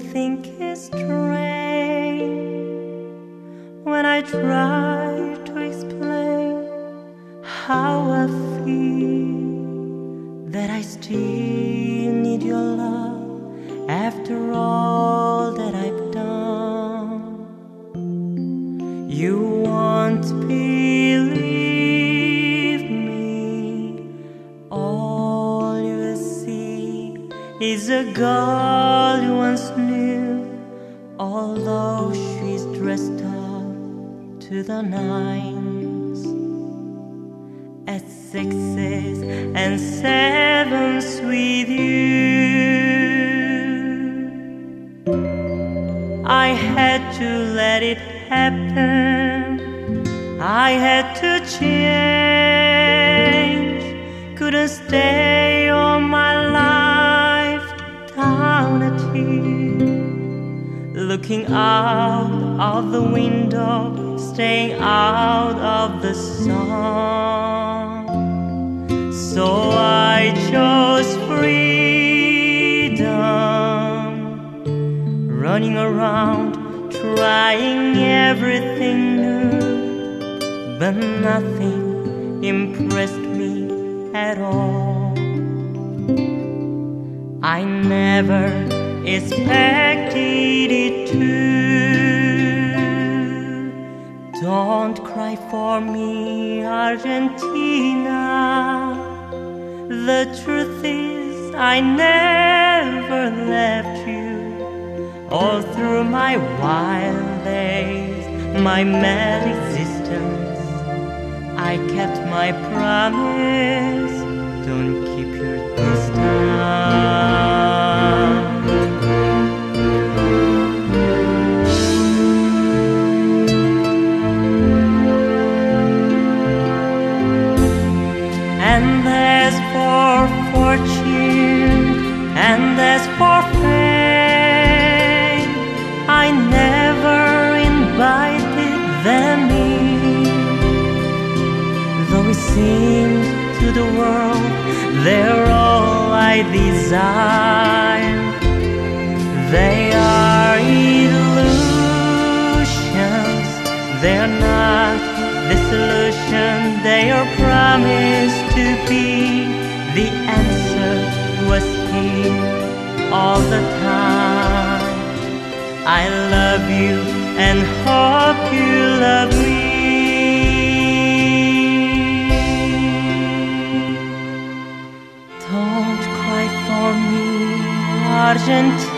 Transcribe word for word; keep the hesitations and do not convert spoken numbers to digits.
think it's strange when I try to explain how I feel, that I still need your love after all that I've done. You won't believe me, all you will see is a girl you once knew, although she's dressed up to the nines, at sixes and sevens with you. I had to let it happen, I had to change, couldn't stay all my life down at here, looking out of the window, staying out of the sun. So I chose freedom, running around, trying everything new, but nothing impressed me at all. I never expected it to. Don't cry for me, Argentina. The truth is I never left you. All through my wild days, my mad existence, I kept my promise. Don't keep your distance. And as for fortune, and as for fame, I never invited them in, though it seemed to the world they're all I desire. They are illusions, they're not the solution. They are promised to be. The answer was here all the time. I love you and hope you love me. Don't cry for me, Argentina.